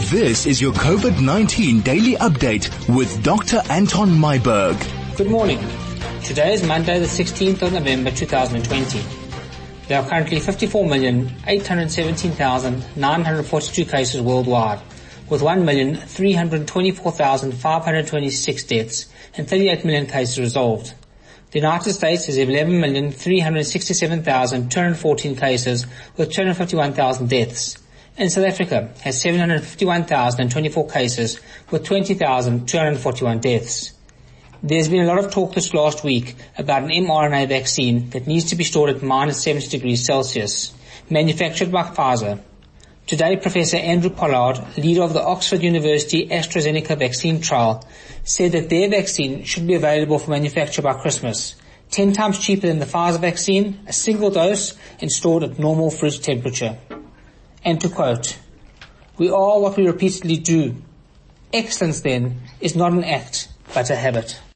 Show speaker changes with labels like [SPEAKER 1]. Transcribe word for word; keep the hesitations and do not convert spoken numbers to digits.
[SPEAKER 1] This is your COVID nineteen daily update with Doctor Anton Myburg.
[SPEAKER 2] Good morning. Today is Monday the sixteenth of November two thousand twenty. There are currently fifty-four million eight hundred seventeen thousand nine hundred forty-two cases worldwide, with one million three hundred twenty-four thousand five hundred twenty-six deaths and thirty-eight million cases resolved. The United States has eleven million three hundred sixty-seven thousand two hundred fourteen cases with two hundred fifty-one thousand deaths. And South Africa has seven hundred fifty-one thousand twenty-four cases with twenty thousand two hundred forty-one deaths. There's been a lot of talk this last week about an mRNA vaccine that needs to be stored at minus seventy degrees Celsius, manufactured by Pfizer. Today, Professor Andrew Pollard, leader of the Oxford University AstraZeneca vaccine trial, said that their vaccine should be available for manufacture by Christmas, ten times cheaper than the Pfizer vaccine, a single dose, and stored at normal fridge temperature. And to quote, "We are what we repeatedly do. Excellence, then, is not an act, but a habit."